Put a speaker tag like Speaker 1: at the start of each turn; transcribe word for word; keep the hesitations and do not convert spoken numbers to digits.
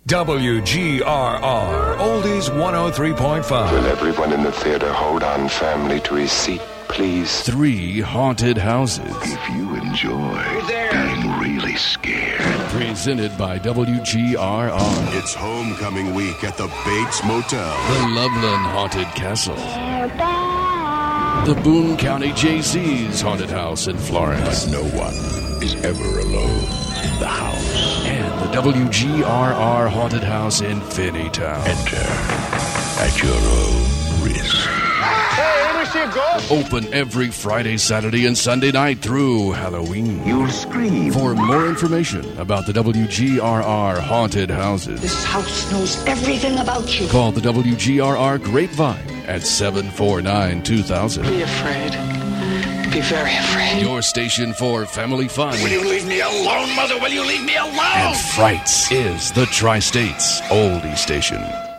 Speaker 1: W G R R, Oldies one oh three point five.
Speaker 2: Will everyone in the theater hold on firmly to his seat, please?
Speaker 3: Three haunted houses.
Speaker 4: If you enjoy being really scared.
Speaker 3: Presented by W G R R.
Speaker 5: It's homecoming week at the Bates Motel.
Speaker 3: The Loveland Haunted Castle. The Boone County J C's Haunted House in Florence.
Speaker 4: But no one is ever alone in the house.
Speaker 3: And the W G R R Haunted House in Finneytown.
Speaker 4: Enter at your own risk.
Speaker 6: Hey, anybody see a ghost?
Speaker 3: Open every Friday, Saturday, and Sunday night through Halloween.
Speaker 4: You'll scream.
Speaker 3: For more information about the W G R R Haunted Houses,
Speaker 7: this house knows everything about you.
Speaker 3: Call the W G R R Grapevine at seven four nine, two thousand.
Speaker 7: Be afraid. Be very afraid.
Speaker 3: Your station for family fun.
Speaker 4: Will you leave me alone, Mother? Will you leave me alone?
Speaker 3: And frights is the Tri-State's oldie station.